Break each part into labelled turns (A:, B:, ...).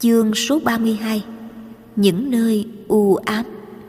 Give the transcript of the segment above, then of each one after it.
A: Chương số 32. Những nơi u ám.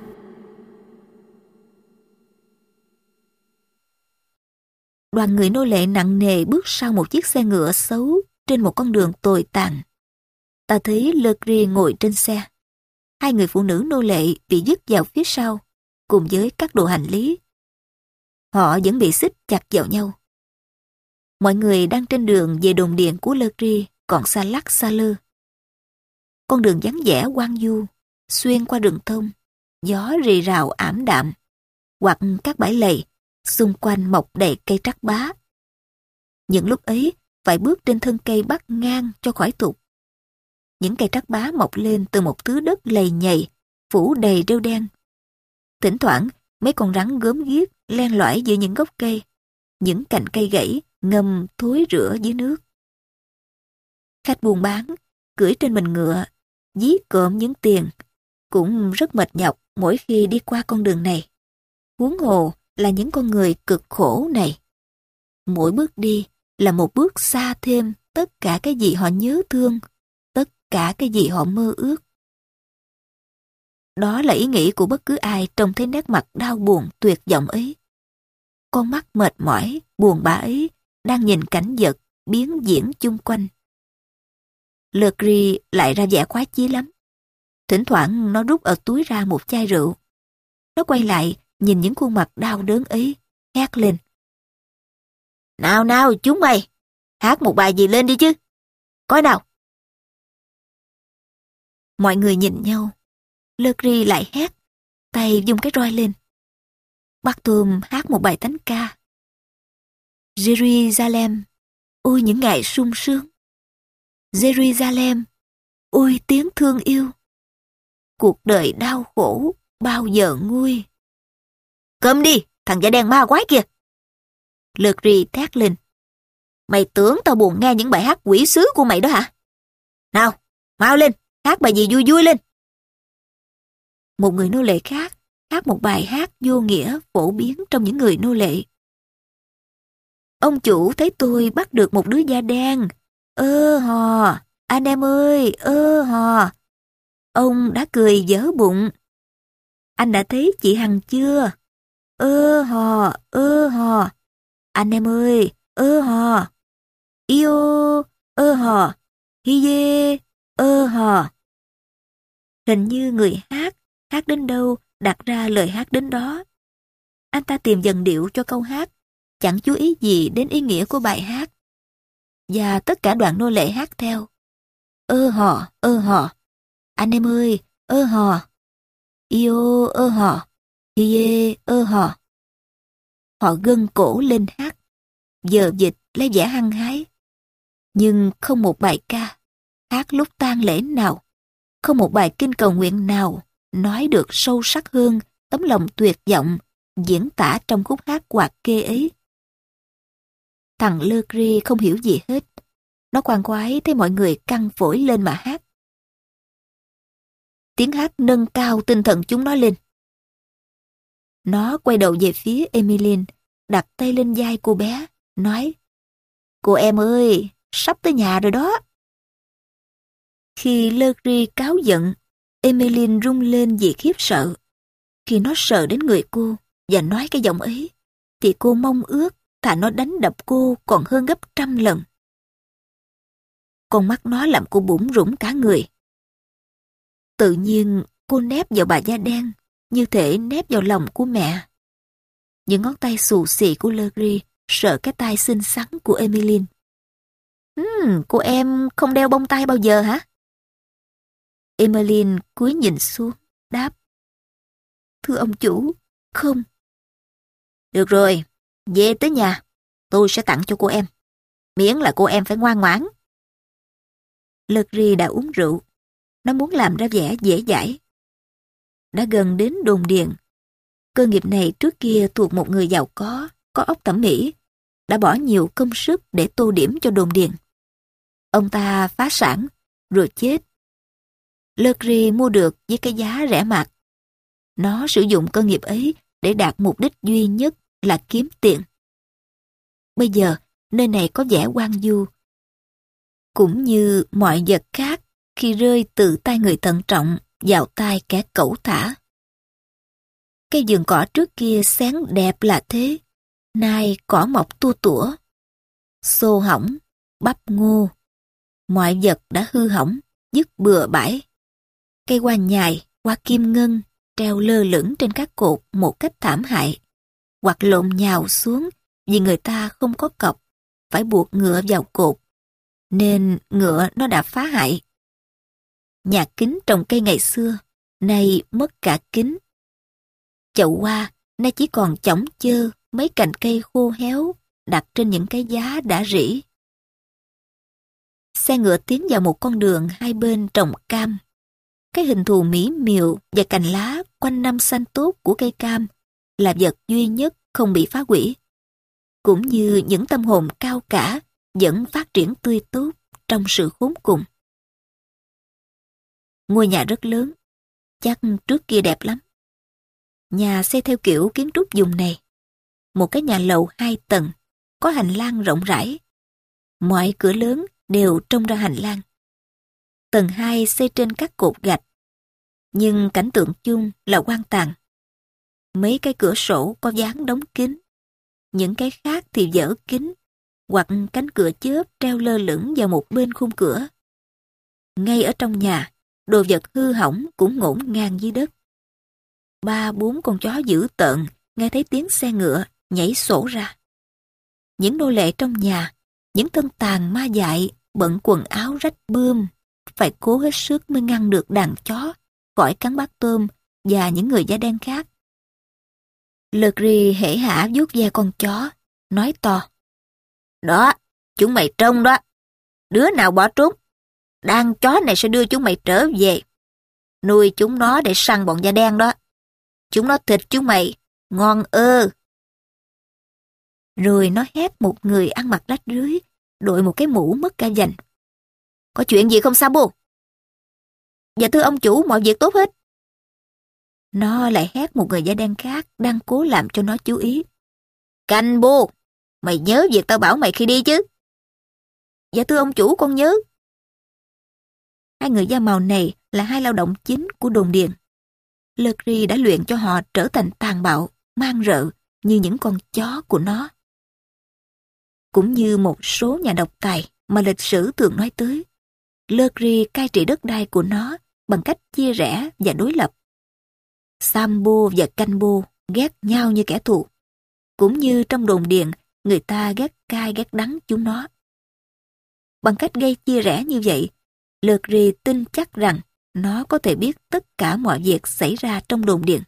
A: Đoàn người nô lệ nặng nề bước sau một chiếc xe ngựa xấu trên một con đường tồi tàn. Ta thấy Legris ngồi trên xe. Hai người phụ nữ nô lệ bị dứt vào phía sau, cùng với các đồ hành lý. Họ vẫn bị xích chặt vào nhau. Mọi người đang trên đường về đồn điện của Legris còn xa lắc xa lơ. Con đường vắng vẻ hoang vu, xuyên qua rừng thông, gió rì rào ảm đạm, hoặc các bãi lầy, xung quanh mọc đầy cây trắc bá. Những lúc ấy, phải bước trên thân cây bắt ngang cho khỏi tụt. Những cây trắc bá mọc lên từ một thứ đất lầy nhầy, phủ đầy rêu đen. Thỉnh thoảng, mấy con rắn gớm ghiếc len lỏi giữa những gốc cây, những cành cây gãy ngâm thối rữa dưới nước. Khách buôn bán, cưỡi trên mình ngựa, dí cộm những tiền, cũng rất mệt nhọc mỗi khi đi qua con đường này. Huống hồ là những con người cực khổ này. Mỗi bước đi là một bước xa thêm tất cả cái gì họ nhớ thương, tất cả cái gì họ mơ ước. Đó là ý nghĩ của bất cứ ai trông thấy nét mặt đau buồn tuyệt vọng ấy. Con mắt mệt mỏi, buồn bã ấy đang nhìn cảnh vật biến diễn chung quanh. Legris lại ra vẻ khoái chí lắm. Thỉnh thoảng nó rút ở túi ra một chai rượu. Nó quay lại nhìn những khuôn mặt đau đớn ấy, hét lên. Nào nào chúng mày, hát một bài gì lên đi chứ. Coi nào. Mọi người nhìn nhau. Legris lại hét, tay vung cái roi lên. Barthôme hát một bài thánh ca. Jerusalem, ôi những ngày sung sướng. Jerusalem, ôi tiếng thương yêu. Cuộc đời đau khổ, bao giờ nguôi. Câm đi, thằng da đen ma quái kìa. Legris thét lên. Mày tưởng tao buồn nghe những bài hát quỷ sứ của mày đó hả? Nào, mau lên, hát bài gì vui vui lên. Một người nô lệ khác hát một bài hát vô nghĩa phổ biến trong những người nô lệ. Ông chủ thấy tôi bắt được một đứa da đen. Ơ hò, anh em ơi, ơ hò. Ông đã cười vỡ bụng. Anh đã thấy chị Hằng chưa? Ơ hò, ơ hò. Anh em ơi, ơ hò. Yêu, ơ hò. Hi dê, ơ hò. Hình như người hát đến đâu đặt ra lời hát đến đó. Anh ta tìm dần điệu cho câu hát, chẳng chú ý gì đến ý nghĩa của bài hát. Và tất cả đoàn nô lệ hát theo. Ơ hò, anh em ơi, ơ hò. Yêu, ơ hò, hi ơ hò. Họ gân cổ lên hát, giờ dịch lấy vẻ hăng hái. Nhưng không một bài ca, hát lúc tang lễ nào, không một bài kinh cầu nguyện nào nói được sâu sắc hơn tấm lòng tuyệt vọng diễn tả trong khúc hát hoạt kê ấy. Thằng Legris không hiểu gì hết. Nó khoan khoái thấy mọi người căng phổi lên mà hát. Tiếng hát nâng cao tinh thần chúng nó lên. Nó quay đầu về phía Emmeline, đặt tay lên vai cô bé, nói: Cô em ơi, sắp tới nhà rồi đó. Khi Legris cáu giận, Emmeline rung lên vì khiếp sợ. Khi nó sờ đến người cô và nói cái giọng ấy, thì cô mong ước thà nó đánh đập cô còn hơn gấp 100 lần. Con mắt nó làm cô bủn rủn cả người. Tự nhiên cô nép vào bà da đen, như thể nép vào lòng của mẹ. Những ngón tay xù xì của Legris sờ cái tai xinh xắn của Emmeline. Cô em không đeo bông tai bao giờ hả? Emmeline cúi nhìn xuống, đáp: Thưa ông chủ, không. Được rồi, về tới nhà, tôi sẽ tặng cho cô em. Miễn là cô em phải ngoan ngoãn. Legris đã uống rượu. Nó muốn làm ra vẻ dễ dãi. Đã gần đến đồn điện. Cơ nghiệp này trước kia thuộc một người giàu có óc thẩm mỹ, đã bỏ nhiều công sức để tô điểm cho đồn điện. Ông ta phá sản, rồi chết. Legris mua được với cái giá rẻ mạt. Nó sử dụng cơ nghiệp ấy để đạt mục đích duy nhất là kiếm tiền. Bây giờ, nơi này có vẻ hoang vu. Cũng như mọi vật khác khi rơi từ tay người thận trọng vào tay kẻ cẩu thả. Cây vườn cỏ trước kia sáng đẹp là thế, nay cỏ mọc tua tủa, xô hỏng, bắp ngô. Mọi vật đã hư hỏng, dứt bừa bãi. Cây hoa nhài, hoa kim ngân treo lơ lửng trên các cột một cách thảm hại, hoặc lộn nhào xuống vì người ta không có cọc, phải buộc ngựa vào cột, nên ngựa nó đã phá hại. Nhà kính trồng cây ngày xưa, nay mất cả kính. Chậu hoa nay chỉ còn chõng chơ mấy cành cây khô héo đặt trên những cái giá đã rỉ. Xe ngựa tiến vào một con đường hai bên trồng cam. Cái hình thù mỹ miều và cành lá quanh năm xanh tốt của cây cam là vật duy nhất không bị phá hủy, cũng như những tâm hồn cao cả vẫn phát triển tươi tốt trong sự khốn cùng. Ngôi nhà rất lớn, chắc trước kia đẹp lắm. Nhà xây theo kiểu kiến trúc vùng này. Một cái nhà lầu 2 tầng, có hành lang rộng rãi. Mọi cửa lớn đều trông ra hành lang. Tầng 2 xây trên các cột gạch, nhưng cảnh tượng chung là hoang tàn. Mấy cái cửa sổ có dán đóng kín, những cái khác thì vỡ kín, hoặc cánh cửa chớp treo lơ lửng vào một bên khung cửa. Ngay ở trong nhà, đồ vật hư hỏng cũng ngổn ngang dưới đất. 3-4 con chó dữ tợn nghe thấy tiếng xe ngựa nhảy sổ ra. Những nô lệ trong nhà, những thân tàn ma dại bận quần áo rách bươm, phải cố hết sức mới ngăn được đàn chó khỏi cắn bát tôm và những người da đen khác. Legri hễ hả vuốt ve con chó, nói to: "Đó, chúng mày trông đó, đứa nào bỏ trốn, đàn chó này sẽ đưa chúng mày trở về, nuôi chúng nó để săn bọn da đen đó. Chúng nó thịt chúng mày, ngon ơ." Rồi nó hét một người ăn mặc rách rưới, đội một cái mũ mất cả vành: "Có chuyện gì không Sambo?" "Dạ thưa ông chủ, mọi việc tốt hết." Nó lại hét một người da đen khác đang cố làm cho nó chú ý: "Canh bô, mày nhớ việc tao bảo mày khi đi chứ?" "Dạ thưa ông chủ, con nhớ." Hai người da màu này là hai lao động chính của đồn điền. Legri đã luyện cho họ trở thành tàn bạo, man rợ như những con chó của nó. Cũng như một số nhà độc tài mà lịch sử thường nói tới, Legri cai trị đất đai của nó bằng cách chia rẽ và đối lập. Sambo và Canbo ghét nhau như kẻ thù, cũng như trong đồn điền người ta ghét cay ghét đắng chúng nó. Bằng cách gây chia rẽ như vậy, Legri tin chắc rằng nó có thể biết tất cả mọi việc xảy ra trong đồn điền.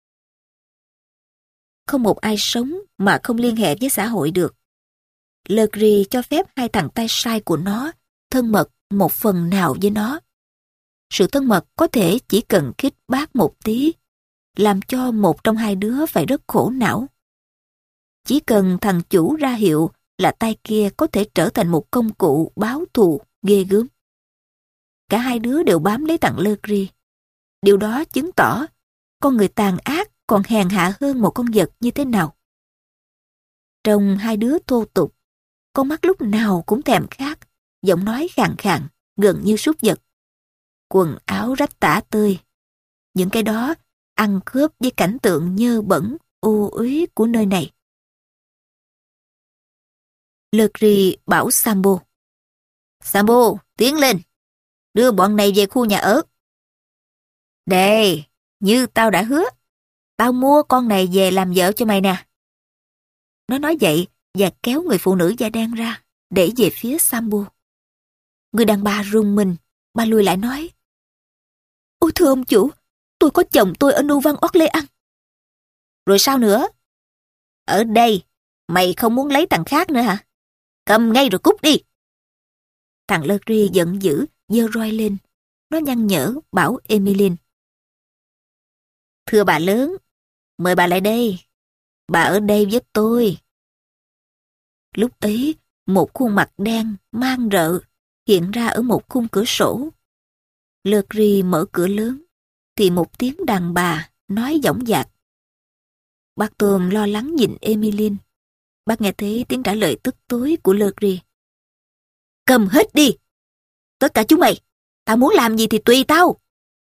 A: Không một ai sống mà không liên hệ với xã hội được. Legri cho phép hai thằng tay sai của nó thân mật một phần nào với nó. Sự thân mật có thể chỉ cần khích bác một tí, làm cho một trong hai đứa phải rất khổ não. Chỉ cần thằng chủ ra hiệu là tay kia có thể trở thành một công cụ báo thù ghê gớm. Cả hai đứa đều bám lấy thằng Legri. Điều đó chứng tỏ con người tàn ác còn hèn hạ hơn một con vật như thế nào. Trong hai đứa thô tục, con mắt lúc nào cũng thèm khát, giọng nói khàn khàn, gần như súc vật. Quần áo rách tả tơi. Những cái đó ăn khớp với cảnh tượng nhơ bẩn, ô uế của nơi này. Legri bảo Sambo: "Sambo, tiến lên, đưa bọn này về khu nhà ở." "Đây, như tao đã hứa, tao mua con này về làm vợ cho mày nè." Nó nói vậy và kéo người phụ nữ da đen ra, để về phía Sambo. Người đàn bà rùng mình, bà lùi lại nói: "Ôi thưa ông chủ, tôi có chồng tôi ở New Văn Orleans." "Rồi sao nữa? Ở đây, mày không muốn lấy thằng khác nữa hả? Cầm ngay rồi cút đi." Thằng Legri giận dữ, giơ roi lên. Nó nhăn nhở bảo Emmeline: "Thưa bà lớn, mời bà lại đây. Bà ở đây với tôi." Lúc ấy, một khuôn mặt đen, man rợ, hiện ra ở một khung cửa sổ. Legri mở cửa lớn, thì một tiếng đàn bà nói dõng dạc. Bác Tôm lo lắng nhìn Emmeline. Bác nghe thấy tiếng trả lời tức tối của Legri: "Cầm hết đi! Tất cả chúng mày! Tao muốn làm gì thì tùy tao.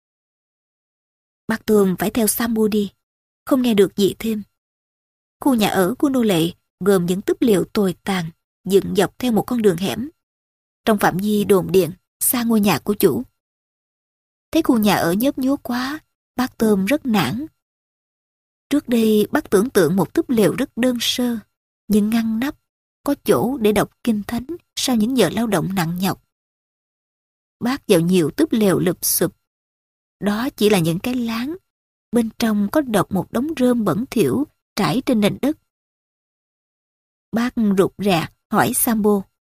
A: Bác Tôm phải theo Sambo đi, không nghe được gì thêm. Khu nhà ở của nô lệ gồm những túp lều tồi tàn, dựng dọc theo một con đường hẻm, trong phạm vi đồn điện, xa ngôi nhà của chủ. Thấy khu nhà ở nhớp nhúa quá, bác Tôm rất nản. Trước đây bác tưởng tượng một túp lều rất đơn sơ, nhưng ngăn nắp, có chỗ để đọc kinh thánh sau những giờ lao động nặng nhọc. Bác vào nhiều túp lều lụp xụp. Đó chỉ là những cái láng, bên trong có độc một đống rơm bẩn thỉu trải trên nền đất. Bác rụt rè hỏi Sambo.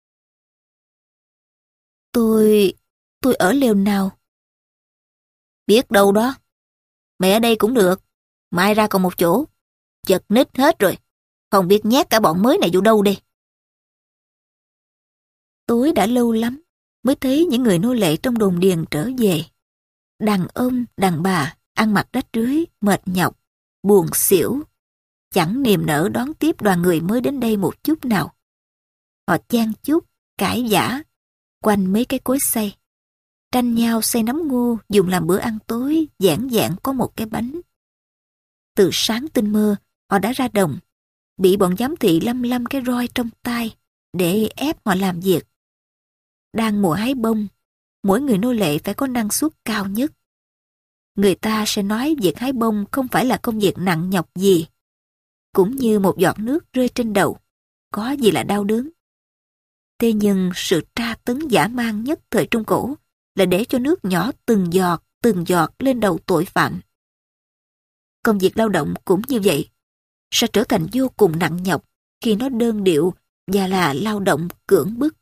A: Tôi ở lều nào? Biết đâu đó. Mày ở đây cũng được. Mai ra còn một chỗ. Chật ních hết rồi. Không biết nhét cả bọn mới này vô đâu đây. Tối đã lâu lắm mới thấy những người nô lệ trong đồn điền trở về. Đàn ông, đàn bà, ăn mặc rách rưới, mệt nhọc, buồn xỉu. Chẳng niềm nở đón tiếp đoàn người mới đến đây một chút nào. Họ chan chúc, cãi vã, quanh mấy cái cối xay. Tranh nhau xay nấm ngô dùng làm bữa ăn tối, giản dị có một cái bánh. Từ sáng tinh mơ, họ đã ra đồng, bị bọn giám thị lăm cái roi trong tay để ép họ làm việc. Đang mùa hái bông, mỗi người nô lệ phải có năng suất cao nhất. Người ta sẽ nói việc hái bông không phải là công việc nặng nhọc gì. Cũng như một giọt nước rơi trên đầu, có gì là đau đớn. Thế nhưng sự tra tấn dã man nhất thời Trung Cổ là để cho nước nhỏ từng giọt lên đầu tội phạm. Công việc lao động cũng như vậy, sẽ trở thành vô cùng nặng nhọc khi nó đơn điệu và là lao động cưỡng bức.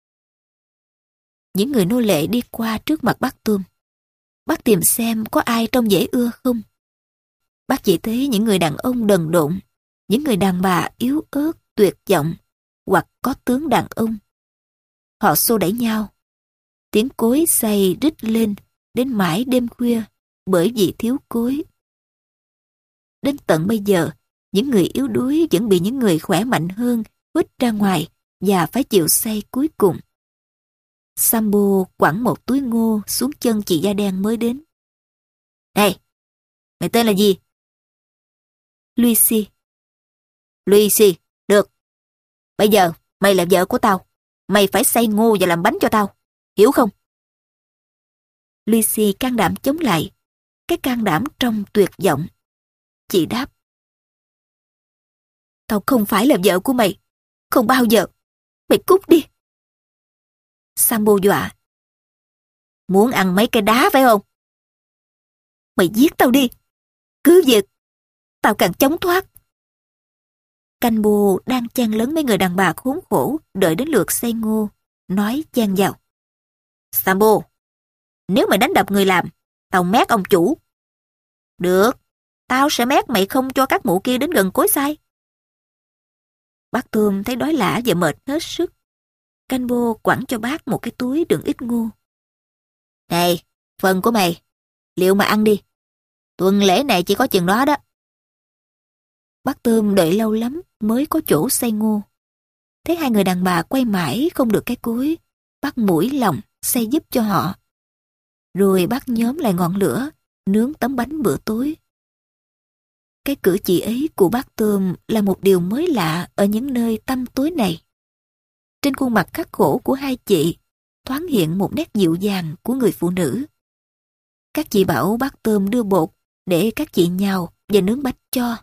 A: Những người nô lệ đi qua trước mặt bác Tôm. Bác tìm xem có ai trông dễ ưa không. Bác chỉ thấy những người đàn ông đần độn, những người đàn bà yếu ớt, tuyệt vọng, hoặc có tướng đàn ông. Họ xô đẩy nhau. Tiếng cối xay rít lên đến mãi đêm khuya bởi vì thiếu cối. Đến tận bây giờ, những người yếu đuối vẫn bị những người khỏe mạnh hơn huých ra ngoài và phải chịu xay cuối cùng. Sambo quẳng một túi ngô xuống chân chị da đen mới đến. Này, mày tên là gì? Lucy. Lucy, được. Bây giờ, mày là vợ của tao. Mày phải xay ngô và làm bánh cho tao. Hiểu không? Lucy can đảm chống lại. Cái can đảm trong tuyệt vọng. Chị đáp. Tao không phải là vợ của mày. Không bao giờ. Mày cút đi. Sambo dọa. Muốn ăn mấy cái đá phải không? Mày giết tao đi. Cứ việc. Tao càng chống thoát. Canh bồ đang chen lấn mấy người đàn bà khốn khổ đợi đến lượt xay ngô. Nói chen vào. Sambo, nếu mày đánh đập người làm, tao mét ông chủ. Được, tao sẽ mét mày không cho các mụ kia đến gần cối xay. Bác Tôm thấy đói lả và mệt hết sức. Canh bô quẳng cho bác một cái túi đựng ít ngô. Này, phần của mày, liệu mà ăn đi. Tuần lễ này chỉ có chừng đó đó. Bác Tôm đợi lâu lắm mới có chỗ xay ngô. Thấy hai người đàn bà quay mãi không được cái cối, bác mũi lòng xay giúp cho họ. Rồi bác nhóm lại ngọn lửa, nướng tấm bánh bữa tối. Cái cử chỉ ấy của bác Tôm là một điều mới lạ ở những nơi tăm tối này. Trên khuôn mặt khắc khổ của hai chị thoáng hiện một nét dịu dàng của người phụ nữ. Các chị bảo bác Tôm đưa bột để các chị nhào và nướng bánh cho.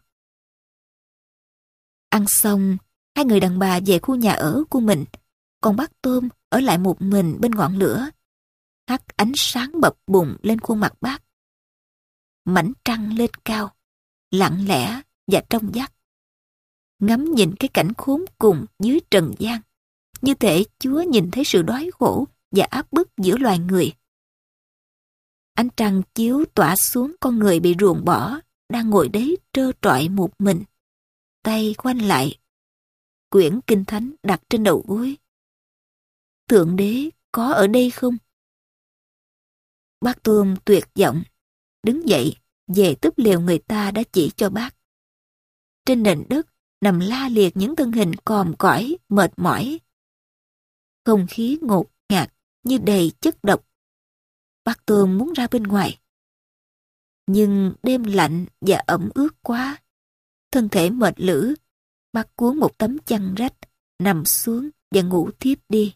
A: Ăn xong, hai người đàn bà về khu nhà ở của mình, còn bác Tôm ở lại một mình bên ngọn lửa, hắt ánh sáng bập bùng lên khuôn mặt bác. Mảnh trăng lên cao, lặng lẽ và trong vắt. Ngắm nhìn cái cảnh khốn cùng dưới trần gian, như thể Chúa nhìn thấy sự đói khổ và áp bức giữa loài người. Ánh trăng chiếu tỏa xuống con người bị ruồng bỏ, đang ngồi đấy trơ trọi một mình, tay khoanh lại, quyển kinh thánh đặt trên đầu gối. Thượng đế có ở đây không? Bác Tôm tuyệt vọng, đứng dậy về túp lều người ta đã chỉ cho bác. Trên nền đất nằm la liệt những thân hình còm cõi, mệt mỏi. Không khí ngột ngạt như đầy chất độc. Bác Tôm muốn ra bên ngoài. Nhưng đêm lạnh và ẩm ướt quá. Thân thể mệt lử, bác cuốn một tấm chăn rách, nằm xuống và ngủ thiếp đi.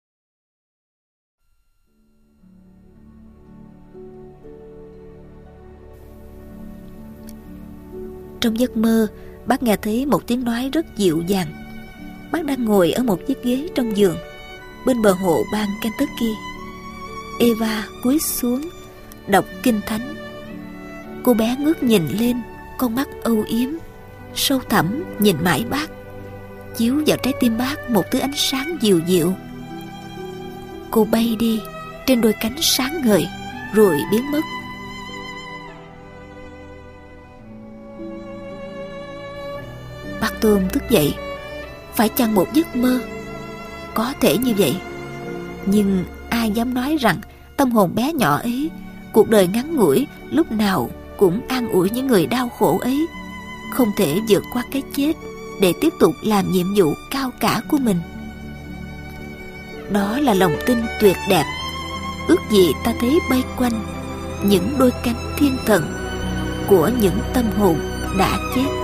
A: Trong giấc mơ, bác nghe thấy một tiếng nói rất dịu dàng. Bác đang ngồi ở một chiếc ghế trong giường, bên bờ hồ bang Kentucky. Eva cúi xuống, đọc kinh thánh. Cô bé ngước nhìn lên, con mắt âu yếm, sâu thẳm nhìn mãi bác, chiếu vào trái tim bác một thứ ánh sáng dịu dịu. Cô bay đi trên đôi cánh sáng ngời, rồi biến mất. Bác Tôm thức dậy. Phải chăng một giấc mơ? Có thể như vậy. Nhưng ai dám nói rằng tâm hồn bé nhỏ ấy, cuộc đời ngắn ngủi, lúc nào cũng an ủi những người đau khổ ấy, không thể vượt qua cái chết để tiếp tục làm nhiệm vụ cao cả của mình. Đó là lòng tin tuyệt đẹp. Ước gì ta thấy bay quanh những đôi cánh thiên thần của những tâm hồn đã chết.